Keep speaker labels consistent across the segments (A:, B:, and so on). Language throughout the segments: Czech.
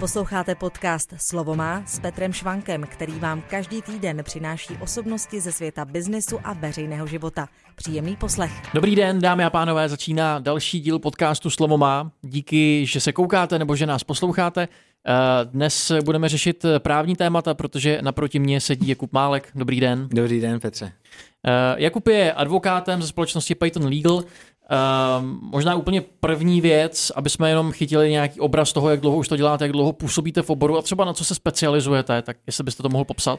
A: Posloucháte podcast Slovo má s Petrem Švankem, který vám každý týden přináší osobnosti ze světa biznesu a veřejného života. Příjemný poslech.
B: Dobrý den, dámy a pánové, začíná další díl podcastu Slovo má. Díky, že se koukáte nebo že nás posloucháte. Dnes budeme řešit právní témata, protože naproti mně sedí Jakub Málek. Dobrý den.
C: Dobrý den, Petře.
B: Jakub je advokátem ze společnosti Payton Legal. Možná úplně první věc, aby jsme jenom chytili nějaký obraz toho, jak dlouho už to děláte, jak dlouho působíte v oboru a třeba na co se specializujete, tak jestli byste to mohl popsat?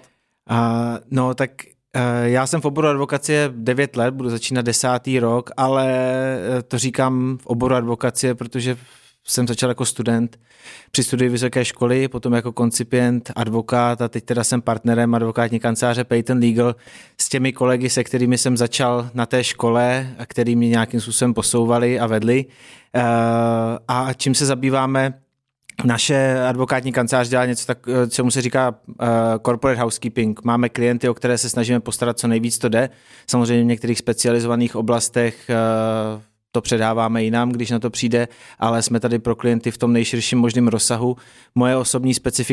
C: Já jsem v oboru advokacie 9 let, budu začínat 10. rok, ale to říkám v oboru advokacie, protože jsem začal jako student při studiu vysoké školy, potom jako koncipient, advokát a teď teda jsem partnerem advokátní kanceláře Payton Legal s těmi kolegy, se kterými jsem začal na té škole a který mě nějakým způsobem posouvali a vedli. A čím se zabýváme? Naše advokátní kancelář dělá něco tak, čemu se říká corporate housekeeping. Máme klienty, o které se snažíme postarat co nejvíc to jde. Samozřejmě v některých specializovaných oblastech to předáváme jinam, když na to přijde, ale jsme tady pro klienty v tom nejširším možném rozsahu. Moje osobní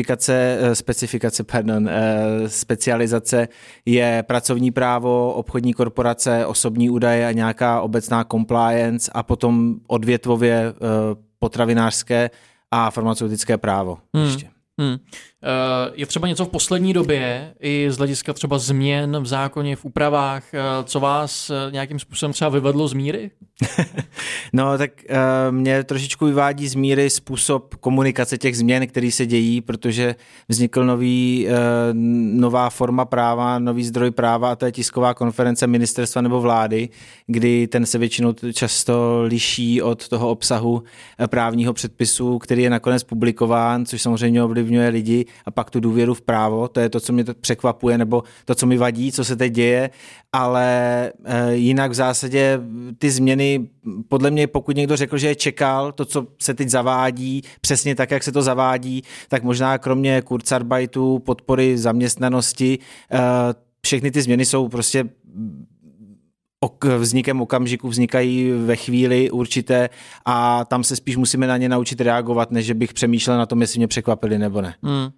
C: specializace je pracovní právo, obchodní korporace, osobní údaje a nějaká obecná compliance a potom odvětvově potravinářské a farmaceutické právo ještě.
B: Je třeba něco v poslední době i z hlediska třeba změn v zákoně, v úpravách, co vás nějakým způsobem třeba vyvedlo z míry?
C: No tak mě trošičku vyvádí z míry způsob komunikace těch změn, které se dějí, protože vznikl nová forma práva, nový zdroj práva a to je tisková konference ministerstva nebo vlády, kdy ten se většinou často liší od toho obsahu právního předpisu, který je nakonec publikován, což samozřejmě ovlivňuje lidi a pak tu důvěru v právo, to je to, co mě překvapuje, nebo to, co mi vadí, co se teď děje, ale jinak v zásadě ty změny, podle mě, pokud někdo řekl, že je čekal, to, co se teď zavádí, přesně tak, jak se to zavádí, tak možná kromě Kurzarbeitu, podpory zaměstnanosti, všechny ty změny jsou prostě vznikem okamžiku, vznikají ve chvíli určité a tam se spíš musíme na ně naučit reagovat, než že bych přemýšlel na tom, jestli mě překvapili nebo ne.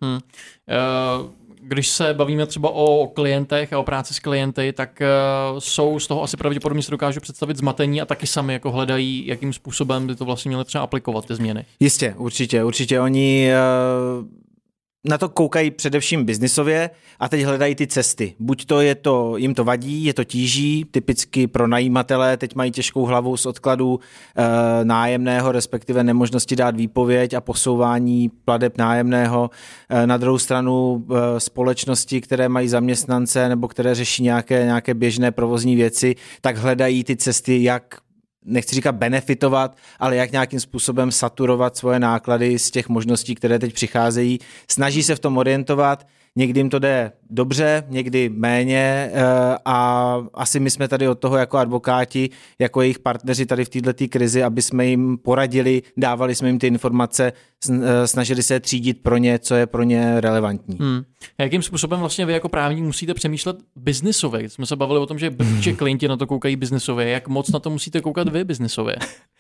B: Když se bavíme třeba o klientech a o práci s klienty, tak jsou z toho asi pravděpodobně si dokážu představit zmatení a taky sami jako hledají, jakým způsobem by to vlastně měli třeba aplikovat ty změny.
C: Jistě, určitě. Oni na to koukají především biznisově a teď hledají ty cesty. Buď to jim to vadí, je to tíží, typicky pro najímatele, teď mají těžkou hlavu z odkladu nájemného, respektive nemožnosti dát výpověď a posouvání plateb nájemného. Na druhou stranu společnosti, které mají zaměstnance nebo které řeší nějaké běžné provozní věci, tak hledají ty cesty, jak nechci říkat benefitovat, ale jak nějakým způsobem saturovat svoje náklady z těch možností, které teď přicházejí. Snaží se v tom orientovat, někdy jim to jde dobře, někdy méně a asi my jsme tady od toho jako advokáti, jako jejich partneři tady v této krizi, aby jsme jim poradili, dávali jsme jim ty informace, snažili se třídit pro ně, co je pro ně relevantní.
B: A jakým způsobem vlastně vy jako právník musíte přemýšlet biznisově? Jsme se bavili o tom, že klienti na to koukají biznisově. Jak moc na to musíte koukat vy biznisově?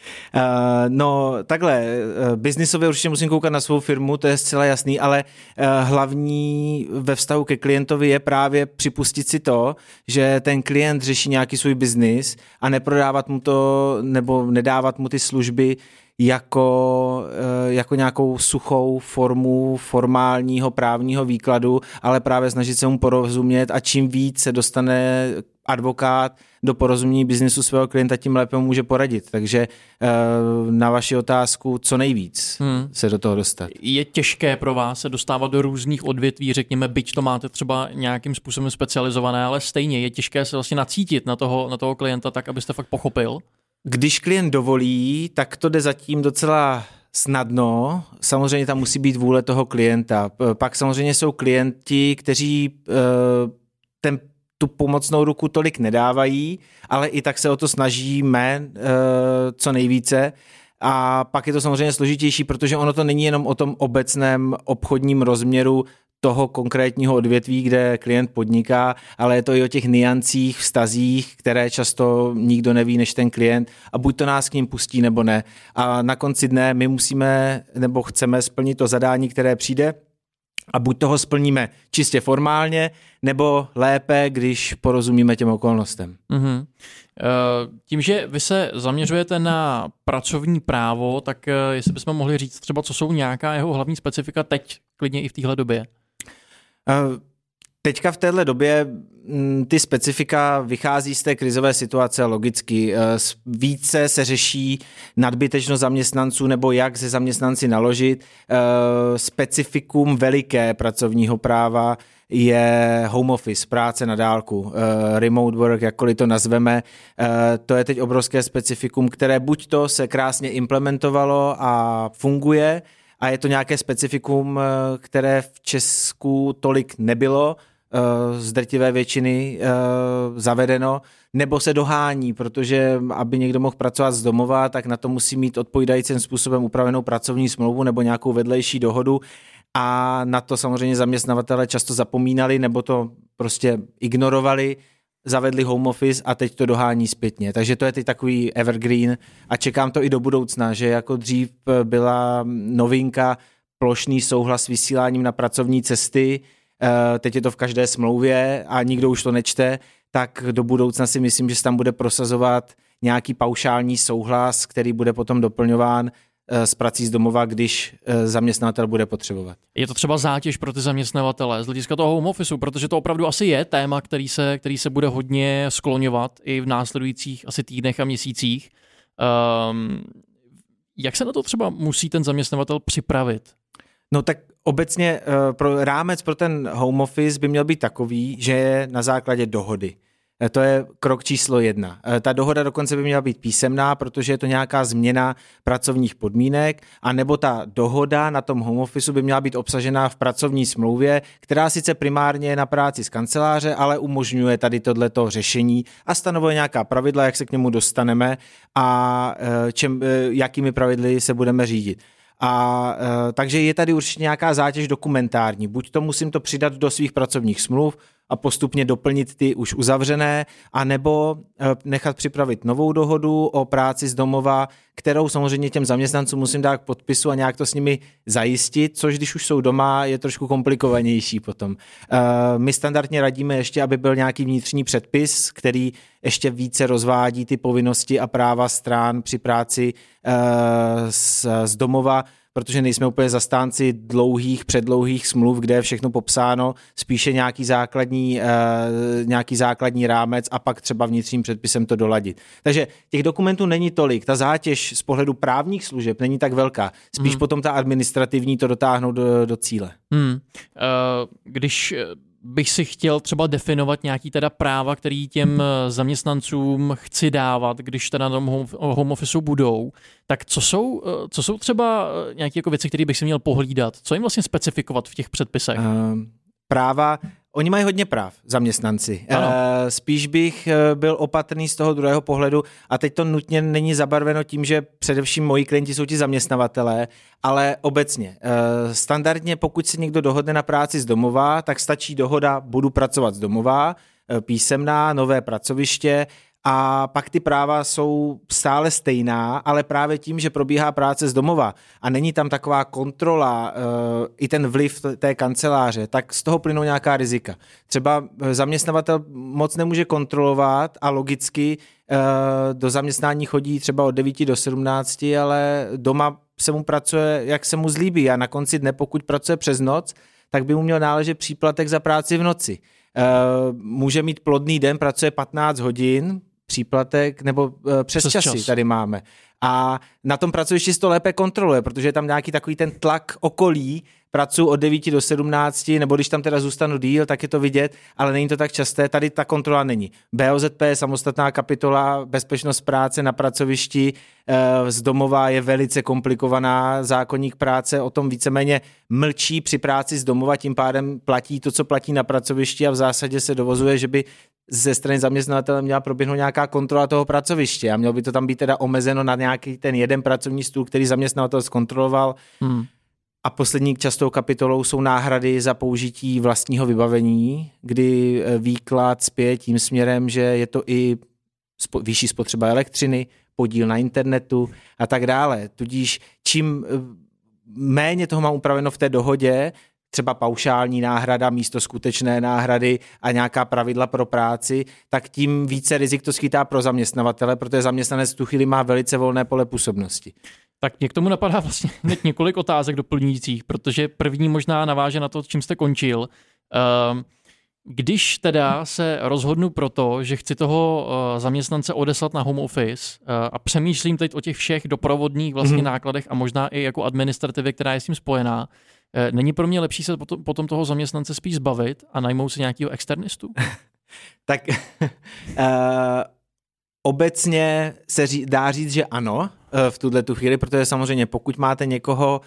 C: Takhle, biznisově určitě musím koukat na svou firmu, to je zcela jasný, ale hlavní ve vztahu ke klientovi je právě připustit si to, že ten klient řeší nějaký svůj biznis a neprodávat mu to nebo nedávat mu ty služby jako nějakou suchou formu formálního právního výkladu, ale právě snažit se mu porozumět a čím víc se dostane advokát do porozumění biznisu svého klienta, tím lépe mu může poradit. Takže na vaši otázku co nejvíc se do toho dostat.
B: Je těžké pro vás se dostávat do různých odvětví, řekněme, byť to máte třeba nějakým způsobem specializované, ale stejně je těžké se vlastně nacítit na toho klienta tak, abyste fakt pochopil?
C: Když klient dovolí, tak to jde zatím docela snadno. Samozřejmě tam musí být vůle toho klienta. Pak samozřejmě jsou klienti, kteří tu pomocnou ruku tolik nedávají, ale i tak se o to snažíme co nejvíce. A pak je to samozřejmě složitější, protože ono to není jenom o tom obecném obchodním rozměru toho konkrétního odvětví, kde klient podniká, ale je to i o těch nuancích, vztazích, které často nikdo neví než ten klient a buď to nás k ním pustí, nebo ne. A na konci dne my musíme nebo chceme splnit to zadání, které přijde a buď toho splníme čistě formálně, nebo lépe, když porozumíme těm okolnostem.
B: Mm-hmm. Tím, že vy se zaměřujete na pracovní právo, tak jestli bychom mohli říct třeba, co jsou nějaká jeho hlavní specifika teď, klidně i v téhle době?
C: Teďka v téhle době ty specifika vychází z té krizové situace logicky. Více se řeší nadbytečnost zaměstnanců nebo jak se zaměstnanci naložit. Specifikum veliké pracovního práva je home office, práce na dálku, remote work, jakkoliv to nazveme. To je teď obrovské specifikum, které buď to se krásně implementovalo a funguje, a je to nějaké specifikum, které v Česku tolik nebylo z drtivé většiny zavedeno, nebo se dohání, protože aby někdo mohl pracovat z domova, tak na to musí mít odpovídajícím způsobem upravenou pracovní smlouvu nebo nějakou vedlejší dohodu a na to samozřejmě zaměstnavatele často zapomínali nebo to prostě ignorovali, zavedli home office a teď to dohání zpětně. Takže to je teď takový evergreen a čekám to i do budoucna, že jako dřív byla novinka plošný souhlas s vysíláním na pracovní cesty, teď je to v každé smlouvě a nikdo už to nečte, tak do budoucna si myslím, že se tam bude prosazovat nějaký paušální souhlas, který bude potom doplňován s prací z domova, když zaměstnatel bude potřebovat.
B: Je to třeba zátěž pro ty zaměstnavatele z hlediska toho home officeu, protože to opravdu asi je téma, který se bude hodně skloňovat i v následujících asi týdnech a měsících. Jak se na to třeba musí ten zaměstnavatel připravit?
C: No tak obecně rámec pro ten home office by měl být takový, že je na základě dohody. To je krok číslo 1. Ta dohoda dokonce by měla být písemná, protože je to nějaká změna pracovních podmínek, a nebo ta dohoda na tom home officeu by měla být obsažená v pracovní smlouvě, která sice primárně je na práci z kanceláře, ale umožňuje tady tohleto řešení a stanovuje nějaká pravidla, jak se k němu dostaneme a jakými pravidly se budeme řídit. A takže je tady určitě nějaká zátěž dokumentární. Buď to musím to přidat do svých pracovních smluv a postupně doplnit ty už uzavřené, anebo nechat připravit novou dohodu o práci z domova, kterou samozřejmě těm zaměstnancům musím dát k podpisu a nějak to s nimi zajistit, což když už jsou doma, je trošku komplikovanější potom. My standardně radíme ještě, aby byl nějaký vnitřní předpis, který ještě více rozvádí ty povinnosti a práva stran při práci z domova, protože nejsme úplně zastánci předdlouhých smluv, kde je všechno popsáno, spíše nějaký základní rámec a pak třeba vnitřním předpisem to doladit. Takže těch dokumentů není tolik, ta zátěž z pohledu právních služeb není tak velká, spíš potom ta administrativní to dotáhnout do cíle.
B: Když bych si chtěl třeba definovat nějaký teda práva, který těm zaměstnancům chci dávat, když teda na tom home officeu budou, tak co jsou třeba nějaké jako věci, které bych si měl pohlídat? Co jim vlastně specifikovat v těch předpisech?
C: Práva, oni mají hodně práv, zaměstnanci. Spíš bych byl opatrný z toho druhého pohledu a teď to nutně není zabarveno tím, že především moji klienti jsou ti zaměstnavatelé, ale obecně. Standardně, pokud se někdo dohodne na práci z domova, tak stačí dohoda, budu pracovat z domova, písemná, nové pracoviště, a pak ty práva jsou stále stejná, ale právě tím, že probíhá práce z domova a není tam taková kontrola, i ten vliv té kanceláře, tak z toho plynou nějaká rizika. Třeba zaměstnavatel moc nemůže kontrolovat a logicky do zaměstnání chodí třeba od 9 do 17, ale doma se mu pracuje, jak se mu zlíbí, a na konci dne, pokud pracuje přes noc, tak by mu měl náležet příplatek za práci v noci. Může mít plodný den, pracuje 15 hodin, příplatek nebo přesčasy tady máme. A na tom pracovišti si to lépe kontroluje, protože je tam nějaký takový ten tlak okolí, pracuji od 9 do 17, nebo když tam teda zůstanu díl, tak je to vidět, ale není to tak časté, tady ta kontrola není. BOZP je samostatná kapitola, bezpečnost práce na pracovišti, z domova je velice komplikovaná, zákoník práce o tom víceméně mlčí při práci z domova, tím pádem platí to, co platí na pracovišti, a v zásadě se dovozuje, že by ze strany zaměstnavatele měla proběhnout nějaká kontrola toho pracoviště a mělo by to tam být teda omezeno na nějaký ten jeden pracovní stůl, který zaměstnavatel zkontroloval. A poslední častou kapitolou jsou náhrady za použití vlastního vybavení, kdy výklad spěje tím směrem, že je to i vyšší spotřeba elektřiny, podíl na internetu a tak dále. Tudíž čím méně toho mám upraveno v té dohodě, třeba paušální náhrada místo skutečné náhrady a nějaká pravidla pro práci, tak tím více rizik to skýtá pro zaměstnavatele, protože zaměstnanec v tu chvíli má velice volné pole působnosti.
B: Tak mě k tomu napadá vlastně hned několik otázek doplňujících, protože první možná naváže na to, čím jste končil. Když teda se rozhodnu pro to, že chci toho zaměstnance odeslat na home office a přemýšlím teď o těch všech doprovodných vlastně nákladech a možná i jako administrativě, která je s tím spojená, není pro mě lepší se potom toho zaměstnance spíš zbavit a najmout si nějakého externistu?
C: Tak obecně se dá říct, že ano v tuto chvíli, protože samozřejmě pokud máte někoho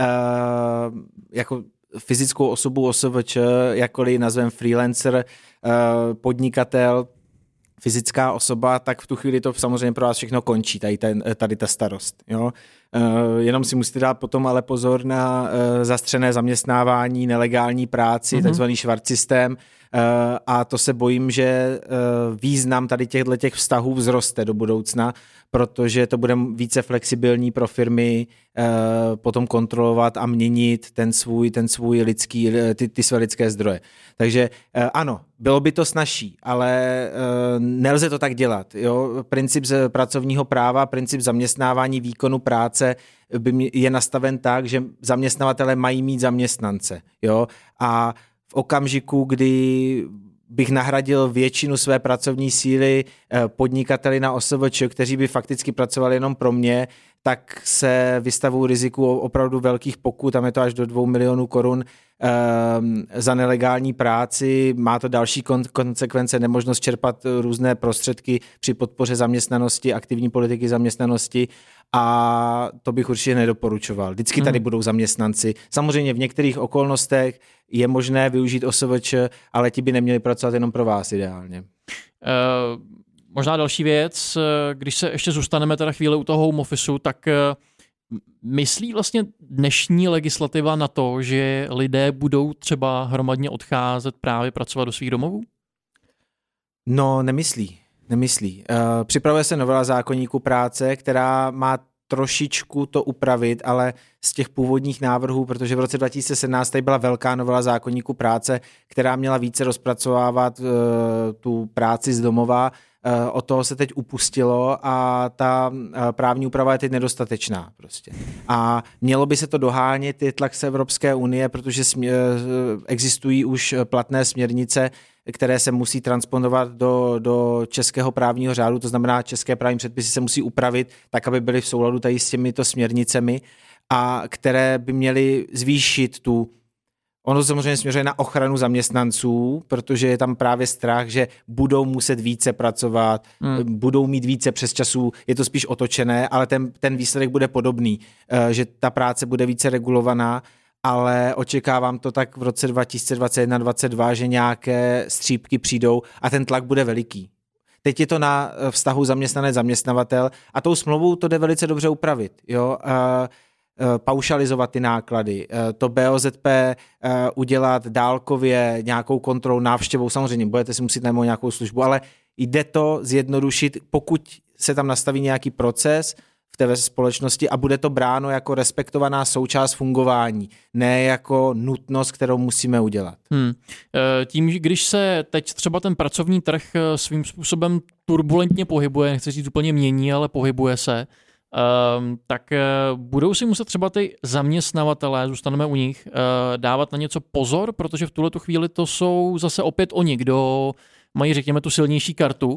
C: jako fyzickou osobu OSVČ, jakkoliv nazvem freelancer, podnikatel, fyzická osoba, tak v tu chvíli to samozřejmě pro vás všechno končí, tady ta starost. Jo? Jenom si musíte dát potom ale pozor na zastřené zaměstnávání, nelegální práci, takzvaný švart systém, a to se bojím, že význam tady těch vztahů vzroste do budoucna, protože to bude více flexibilní pro firmy potom kontrolovat a měnit ten svůj lidský, ty své lidské zdroje. Takže ano, bylo by to snazší, ale nelze to tak dělat. Jo? Princip pracovního práva, princip zaměstnávání výkonu práce je nastaven tak, že zaměstnavatelé mají mít zaměstnance. Jo? A v okamžiku, kdy bych nahradil většinu své pracovní síly podnikateli na OSVČ, kteří by fakticky pracovali jenom pro mě, tak se vystavují riziku opravdu velkých pokut, tam je to až do 2 milionů korun za nelegální práci, má to další konsekvence, nemožnost čerpat různé prostředky při podpoře zaměstnanosti, aktivní politiky zaměstnanosti, a to bych určitě nedoporučoval. Vždycky tady budou zaměstnanci. Samozřejmě v některých okolnostech je možné využít OSVČ, ale ti by neměli pracovat jenom pro vás ideálně.
B: Možná další věc, když se ještě zůstaneme teda chvíli u toho home officeu, tak myslí vlastně dnešní legislativa na to, že lidé budou třeba hromadně odcházet právě pracovat do svých domovů?
C: No, nemyslí. Připravuje se novela zákoníku práce, která má trošičku to upravit, ale z těch původních návrhů, protože v roce 2017 tady byla velká novela zákoníku práce, která měla více rozpracovávat tu práci z domova, od toho se teď upustilo a ta právní úprava je teď nedostatečná prostě. A mělo by se to dohánět, je tlak z Evropské unie, protože existují už platné směrnice, které se musí transponovat do českého právního řádu, to znamená, české právní předpisy se musí upravit tak, aby byly v souladu tady s těmito směrnicemi, a které by měly zvýšit ono samozřejmě směřuje na ochranu zaměstnanců, protože je tam právě strach, že budou muset více pracovat, budou mít více přesčasů, je to spíš otočené, ale ten výsledek bude podobný, že ta práce bude více regulovaná, ale očekávám to tak v roce 2021-2022, že nějaké střípky přijdou a ten tlak bude veliký. Teď je to na vztahu zaměstnanec-zaměstnavatel a tou smlouvou to jde velice dobře upravit. Jo? Paušalizovat ty náklady, to BOZP udělat dálkově nějakou kontrolu, návštěvou, samozřejmě budete si muset najmout nějakou službu, ale jde to zjednodušit, pokud se tam nastaví nějaký proces v té společnosti a bude to bráno jako respektovaná součást fungování, ne jako nutnost, kterou musíme udělat.
B: Tím, když se teď třeba ten pracovní trh svým způsobem turbulentně pohybuje, nechci říct úplně mění, ale pohybuje se, tak budou si muset třeba ty zaměstnavatelé, zůstaneme u nich, dávat na něco pozor, protože v tuhletu chvíli to jsou zase opět oni, kdo mají, řekněme, tu silnější kartu.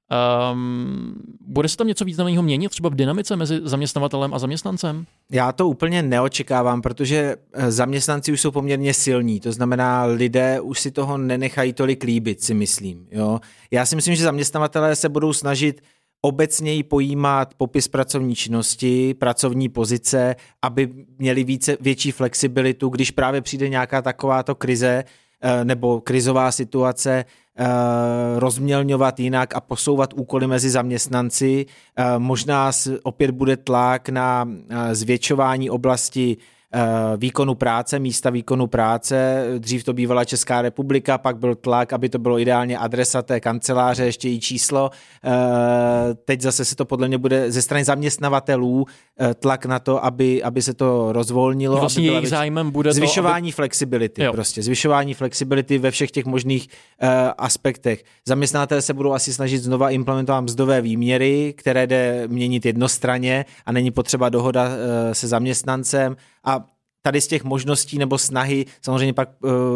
B: Bude se tam něco významného měnit třeba v dynamice mezi zaměstnavatelem a zaměstnancem?
C: Já to úplně neočekávám, protože zaměstnanci už jsou poměrně silní, to znamená, lidé už si toho nenechají tolik líbit, si myslím. Jo? Já si myslím, že zaměstnavatelé se budou snažit obecněji pojímat popis pracovní činnosti, pracovní pozice, aby měli větší flexibilitu, když právě přijde nějaká takováto krize nebo krizová situace, rozmělňovat jinak a posouvat úkoly mezi zaměstnanci. Možná opět bude tlak na zvětšování oblasti výkonu práce, místa výkonu práce. Dřív to bývala Česká republika, pak byl tlak, aby to bylo ideálně adresa té kanceláře, ještě i číslo. Teď zase se to podle mě bude ze strany zaměstnavatelů tlak na to, aby se to rozvolnilo.
B: Vlastně jejich zájmem bude
C: zvyšování flexibility. Prostě zvyšování flexibility ve všech těch možných aspektech. Zaměstnavatelé se budou asi snažit znova implementovat mzdové výměry, které jde měnit jednostranně a není potřeba dohoda se zaměstnancem. A tady z těch možností nebo snahy, samozřejmě pak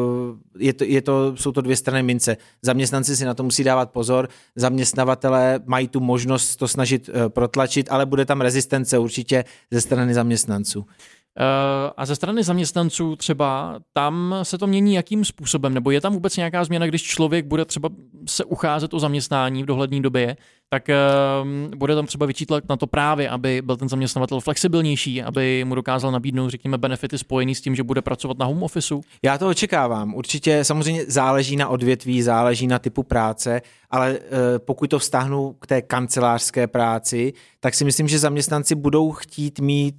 C: jsou to dvě strany mince. Zaměstnanci si na to musí dávat pozor, zaměstnavatelé mají tu možnost to snažit protlačit, ale bude tam rezistence určitě ze strany zaměstnanců.
B: A ze strany zaměstnanců třeba tam se to mění jakým způsobem? Nebo je tam vůbec nějaká změna, když člověk bude třeba se ucházet o zaměstnání v dohledné době, tak bude tam třeba větší tlak na to právě, aby byl ten zaměstnavatel flexibilnější, aby mu dokázal nabídnout, řekněme, benefity spojený s tím, že bude pracovat na home officeu?
C: Já to očekávám. Určitě samozřejmě záleží na odvětví, záleží na typu práce, ale pokud to vztáhnu k té kancelářské práci, tak si myslím, že zaměstnanci budou chtít mít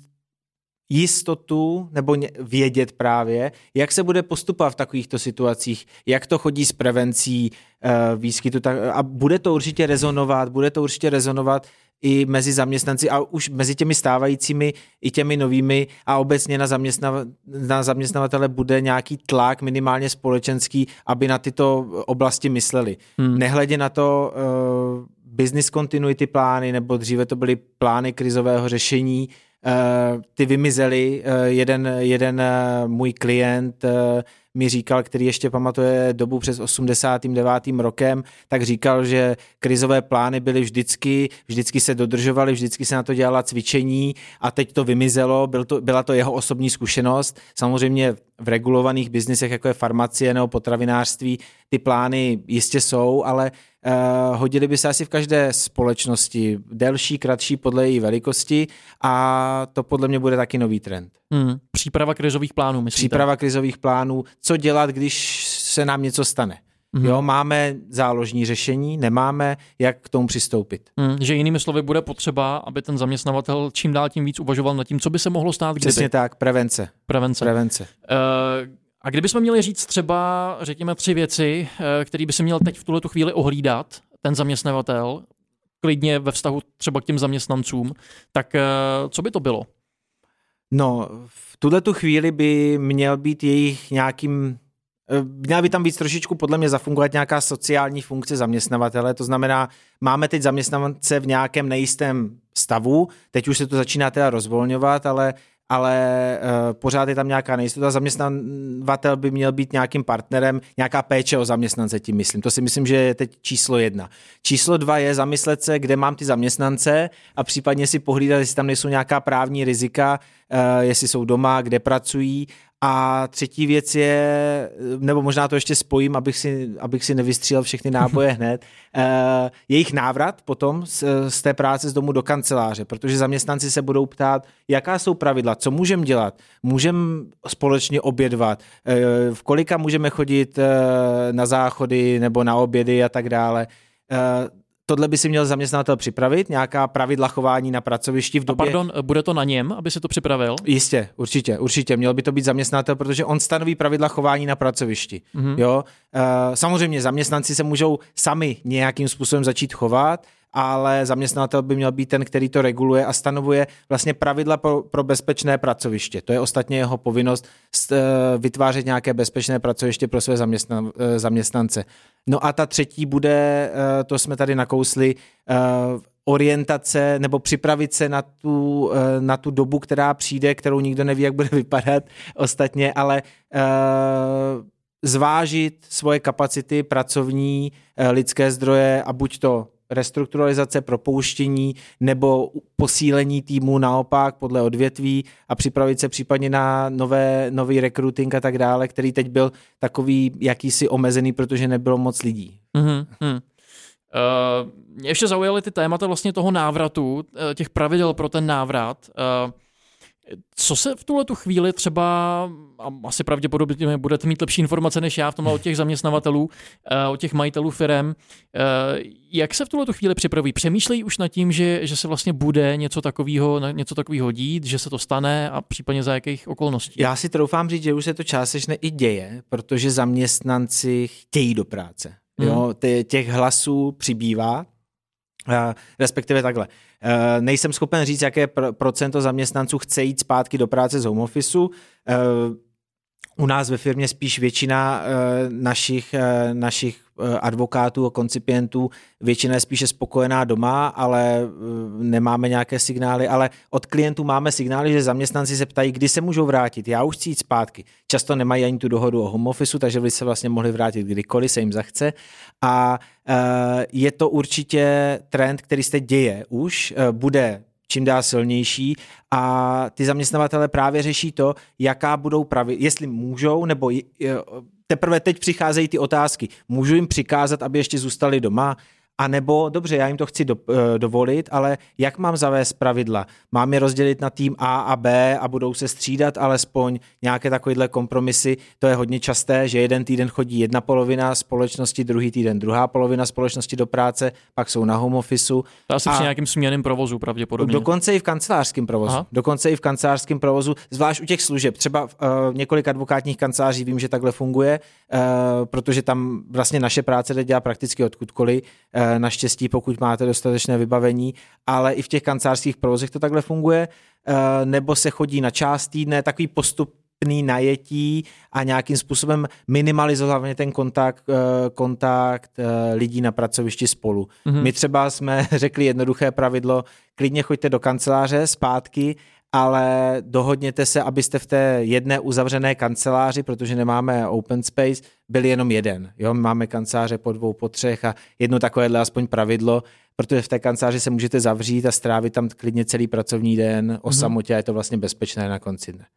C: jistotu nebo vědět právě, jak se bude postupovat v takovýchto situacích, jak to chodí s prevencí výskytu a bude to určitě rezonovat i mezi zaměstnanci a už mezi těmi stávajícími i těmi novými a obecně na zaměstnavatele bude nějaký tlak minimálně společenský, aby na tyto oblasti mysleli. Nehledě na to business continuity plány nebo dříve to byly plány krizového řešení, ty vymizely. Jeden můj klient mi říkal, který ještě pamatuje dobu přes 89. rokem, tak říkal, že krizové plány byly vždycky se dodržovaly, vždycky se na to dělala cvičení a teď to vymizelo, byla to jeho osobní zkušenost. Samozřejmě v regulovaných biznisech, jako je farmacie nebo potravinářství, ty plány jistě jsou, ale hodily by se asi v každé společnosti, delší, kratší podle její velikosti a to podle mě bude taky nový trend.
B: Příprava krizových plánů, myslíte?
C: Příprava krizových plánů, co dělat, když se nám něco stane. Jo, máme záložní řešení, nemáme, jak k tomu přistoupit.
B: Že jinými slovy bude potřeba, aby ten zaměstnavatel čím dál tím víc uvažoval nad tím, co by se mohlo stát, kdyby.
C: Přesně tak, prevence.
B: A kdybychom měli říct třeba, řekněme, 3 věci, které by se měl teď v tuhletu chvíli ohlídat, ten zaměstnavatel, klidně ve vztahu třeba k těm zaměstnancům, tak co by to bylo?
C: No, v tuhletu chvíli by měl být měla by tam víc trošičku podle mě zafungovat nějaká sociální funkce zaměstnavatele, to znamená, máme teď zaměstnance v nějakém nejistém stavu, teď už se to začíná teda rozvolňovat, ale pořád je tam nějaká nejistota. Zaměstnavatel by měl být nějakým partnerem, nějaká péče o zaměstnance, tím myslím. To si myslím, že je teď číslo 1. Číslo 2 je zamyslet se, kde mám ty zaměstnance a případně si pohlídat, jestli tam nejsou nějaká právní rizika, jestli jsou doma, kde pracují. A třetí věc je, nebo možná to ještě spojím, abych si nevystřílel všechny náboje hned, jejich návrat potom z té práce z domu do kanceláře, protože zaměstnanci se budou ptát, jaká jsou pravidla, co můžeme dělat, můžeme společně obědvat, v kolika můžeme chodit na záchody nebo na obědy a tak dále. Tohle by si měl zaměstnavatel připravit, nějaká pravidla chování na pracovišti v době...
B: A pardon, bude to na něm, aby si to připravil?
C: Jistě, určitě. Měl by to být zaměstnavatel, protože on stanoví pravidla chování na pracovišti. Jo? Samozřejmě zaměstnanci se můžou sami nějakým způsobem začít chovat, ale zaměstnavatel by měl být ten, který to reguluje a stanovuje vlastně pravidla pro bezpečné pracoviště. To je ostatně jeho povinnost vytvářet nějaké bezpečné pracoviště pro své zaměstnance. No a ta třetí bude, to jsme tady nakousli, orientace nebo připravit se na tu dobu, která přijde, kterou nikdo neví, jak bude vypadat ostatně, ale zvážit svoje kapacity pracovní, lidské zdroje a buď to restrukturalizace, propouštění nebo posílení týmu naopak podle odvětví a připravit se případně na nový recruiting a tak dále, který teď byl takový jakýsi omezený, protože nebylo moc lidí.
B: Mě ještě zaujaly ty témata vlastně toho návratu, těch pravidel pro ten návrat. Co se v tuhletu chvíli třeba, a asi pravděpodobně budete mít lepší informace než já v tomhle od těch zaměstnavatelů, od těch majitelů firem, jak se v tuhletu chvíli připravují? Přemýšlejí už nad tím, že se vlastně bude něco takového dít, že se to stane a případně za jakých okolností?
C: Já si troufám říct, že už se to částečně i děje, protože zaměstnanci chtějí do práce. Jo, těch hlasů přibývá, respektive takhle. Nejsem schopen říct, jaké procento zaměstnanců chce jít zpátky do práce z home officeu. U nás ve firmě spíš většina našich advokátů a koncipientů, většina je spíše spokojená doma, ale nemáme nějaké signály, ale od klientů máme signály, že zaměstnanci se ptají, kdy se můžou vrátit. Já už chci jít zpátky. Často nemají ani tu dohodu o home officeu, takže by se vlastně mohli vrátit kdykoliv se jim zachce. A je to určitě trend, který se děje už, bude čím dál silnější a ty zaměstnavatele právě řeší to, jaká budou pravidla, jestli můžou, nebo teprve teď přicházejí ty otázky. Můžu jim přikázat, aby ještě zůstali doma? A nebo, dobře, já jim to chci dovolit, ale jak mám zavést pravidla? Mám je rozdělit na tým A a B a budou se střídat alespoň nějaké takovéhle kompromisy. To je hodně časté, že jeden týden chodí jedna polovina společnosti, druhý týden druhá polovina společnosti do práce, pak jsou na home officeu.
B: To asi při nějakým směnným provozu pravděpodobně.
C: Dokonce i v kancelářském provozu. Aha. Dokonce i v kancelářském provozu, zvlášť u těch služeb. Třeba několik advokátních kanceláří vím, že takhle funguje, protože tam vlastně naše práce jde dělat prakticky odkudkoliv. Naštěstí, pokud máte dostatečné vybavení, ale i v těch kancelářských provozech to takhle funguje, nebo se chodí na část týdne, takový postupný najetí a nějakým způsobem minimalizovat ten kontakt lidí na pracovišti spolu. Mm-hmm. My třeba jsme řekli jednoduché pravidlo, klidně choďte do kanceláře zpátky, ale dohodněte se, abyste v té jedné uzavřené kanceláři, protože nemáme open space, byli jenom jeden. Jo? Máme kanceláře po 2, po 3 a jedno takovéhle aspoň pravidlo, protože v té kanceláři se můžete zavřít a strávit tam klidně celý pracovní den o samotě a je to vlastně bezpečné na konci dne.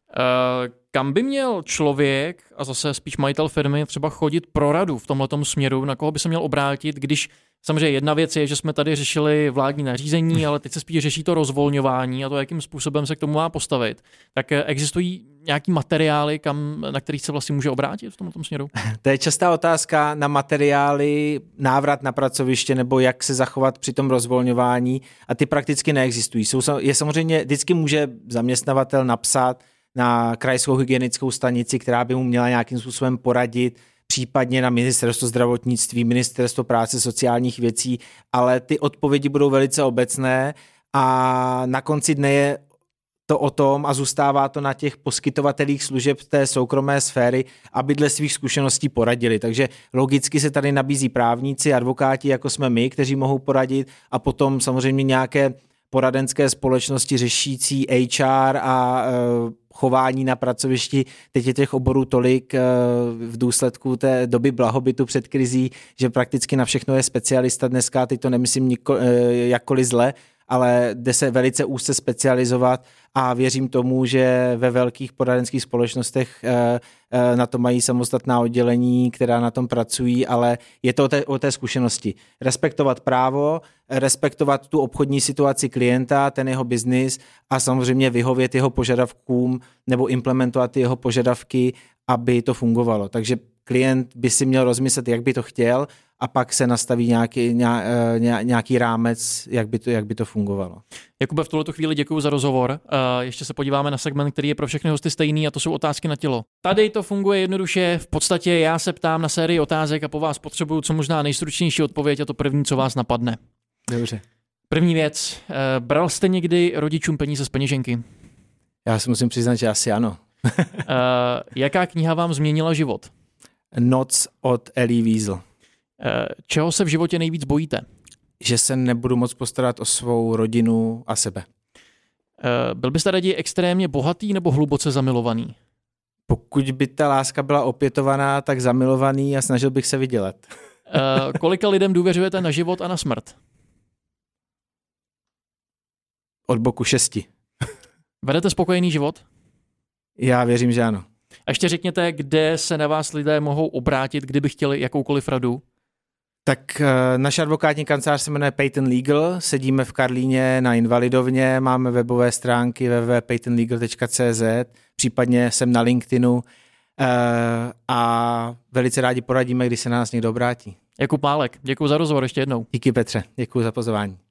B: Kam by měl člověk, a zase spíš majitel firmy, třeba chodit pro radu v tomhletom směru, na koho by se měl obrátit, když samozřejmě jedna věc je, že jsme tady řešili vládní nařízení, ale teď se spíš řeší to rozvolňování a to, jakým způsobem se k tomu má postavit. Tak existují nějaký materiály, na kterých se vlastně může obrátit v tomto směru?
C: To je častá otázka na materiály, návrat na pracoviště nebo jak se zachovat při tom rozvolňování a ty prakticky neexistují. Je samozřejmě, vždycky může zaměstnavatel napsat na krajskou hygienickou stanici, která by mu měla nějakým způsobem poradit, případně na ministerstvo zdravotnictví, ministerstvo práce, sociálních věcí, ale ty odpovědi budou velice obecné a na konci dne je to o tom a zůstává to na těch poskytovatelích služeb té soukromé sféry, aby dle svých zkušeností poradili. Takže logicky se tady nabízí právníci, advokáti, jako jsme my, kteří mohou poradit a potom samozřejmě nějaké poradenské společnosti řešící HR a chování na pracovišti. Teď je těch oborů tolik v důsledku té doby blahobytu před krizí, že prakticky na všechno je specialista dneska, teď to nemyslím jakkoliv zle, ale jde se velice úzce specializovat a věřím tomu, že ve velkých poradenských společnostech na to mají samostatná oddělení, která na tom pracují, ale je to o té zkušenosti. Respektovat právo, respektovat tu obchodní situaci klienta, ten jeho biznis a samozřejmě vyhovět jeho požadavkům nebo implementovat jeho požadavky, aby to fungovalo. Takže klient by si měl rozmyslet, jak by to chtěl a pak se nastaví nějaký rámec, jak by to fungovalo.
B: Jakube, v tuhletu chvíli děkuji za rozhovor. Ještě se podíváme na segment, který je pro všechny hosty stejný a to jsou otázky na tělo. Tady to funguje jednoduše. V podstatě já se ptám na sérii otázek a po vás potřebuju co možná nejstručnější odpověď a to první, co vás napadne.
C: Dobře.
B: První věc. Bral jste někdy rodičům peníze z peněženky?
C: Já si musím přiznat, že asi ano.
B: Jaká kniha vám změnila život?
C: Noc od Elie Wiesel.
B: Čeho se v životě nejvíc bojíte?
C: Že se nebudu moc postarat o svou rodinu a sebe.
B: Byl byste raději extrémně bohatý nebo hluboce zamilovaný?
C: Pokud by ta láska byla opětovaná, tak zamilovaný a snažil bych se vydělat.
B: Kolika lidem důvěřujete na život a na smrt?
C: Od boku 6.
B: Vedete spokojený život?
C: Já věřím, že ano.
B: A ještě řekněte, kde se na vás lidé mohou obrátit, kdyby chtěli jakoukoliv radu?
C: Tak naše advokátní kancelář se jmenuje Payton Legal, sedíme v Karlíně na Invalidovně, máme webové stránky www.paytonlegal.cz, případně jsem na LinkedInu a velice rádi poradíme, když se na nás někdo obrátí.
B: Jakub Málek, děkuji za rozhovor ještě jednou.
C: Díky Petře, děkuji za pozvání.